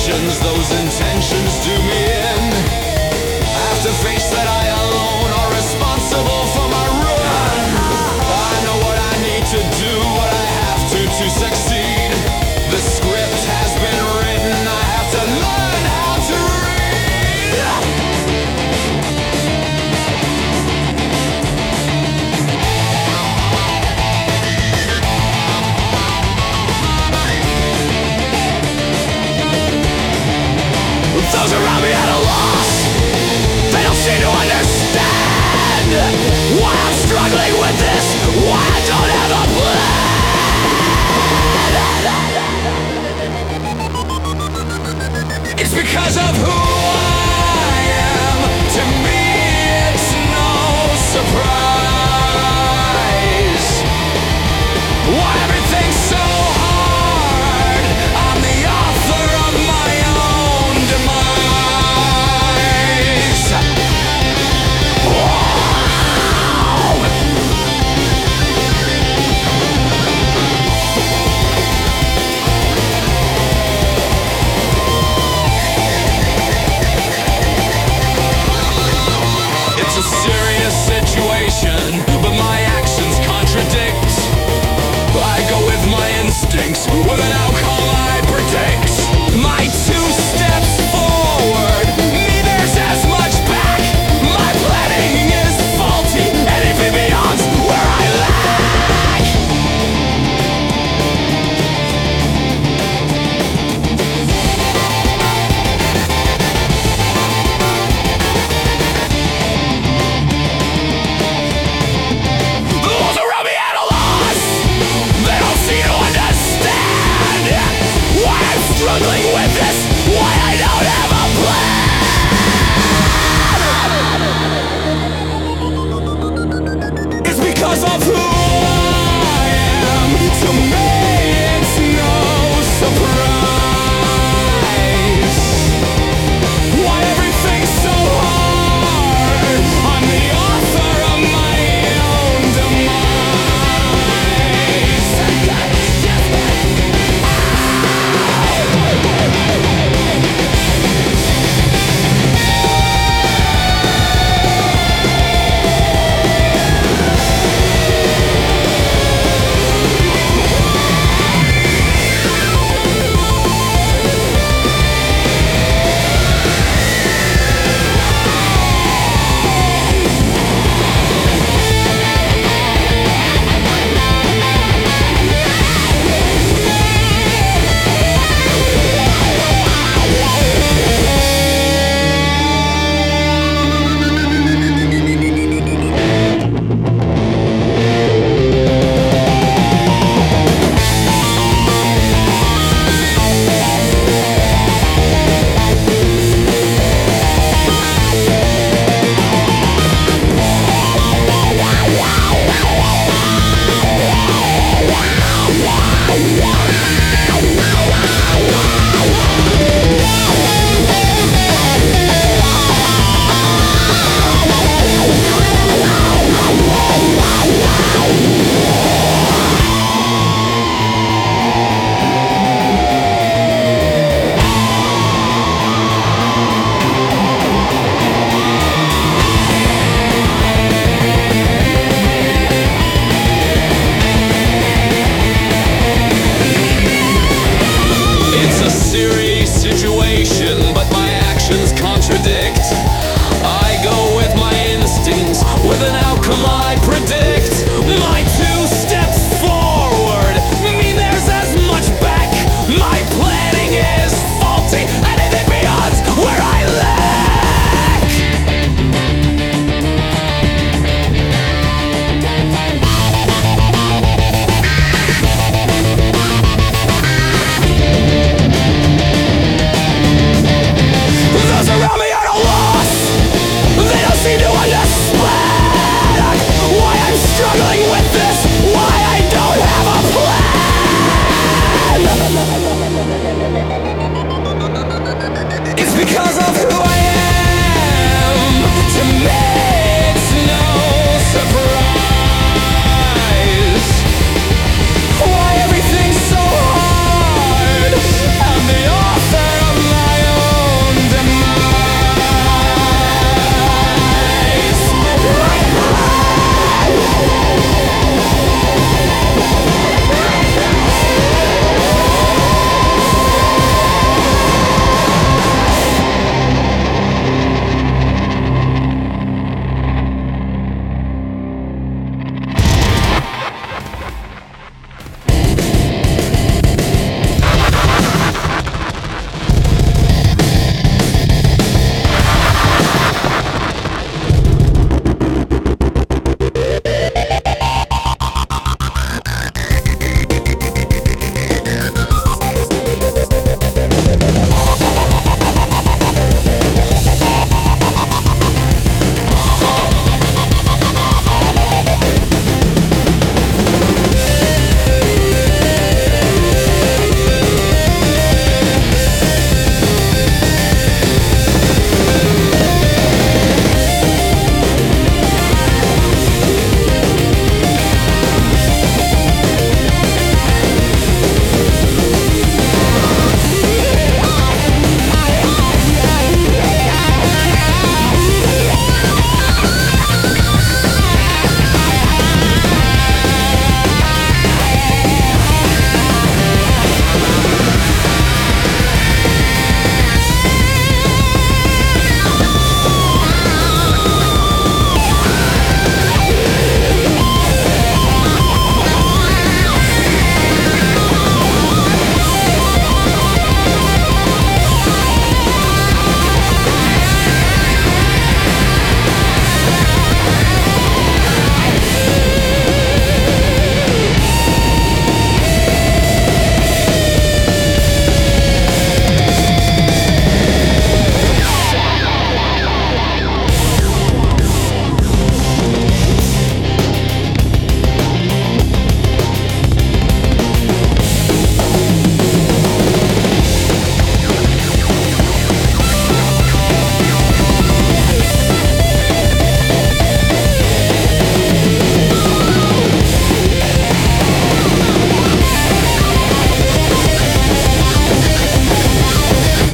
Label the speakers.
Speaker 1: intentions, those intentions do me in. I have to face that I alone are responsible for my ruin. I know what I need to do, what I have to succeed. The script has been written, I have to learn how to read. Those around me at a loss, they don't seem to understand why I'm struggling with this, why I don't have a plan. It's because of who I am. To me it's no surprise why everything's so hard. I'm the author of my own demise. It's a serious situation, but my actions contradict. I go with my instincts, with an outcome I predict. My 2 steps forward, neither's as much back. My planning is faulty, anything beyond's where I lack. The walls around me at a loss, they don't seem to understand why I'm struggling with this, why I don't have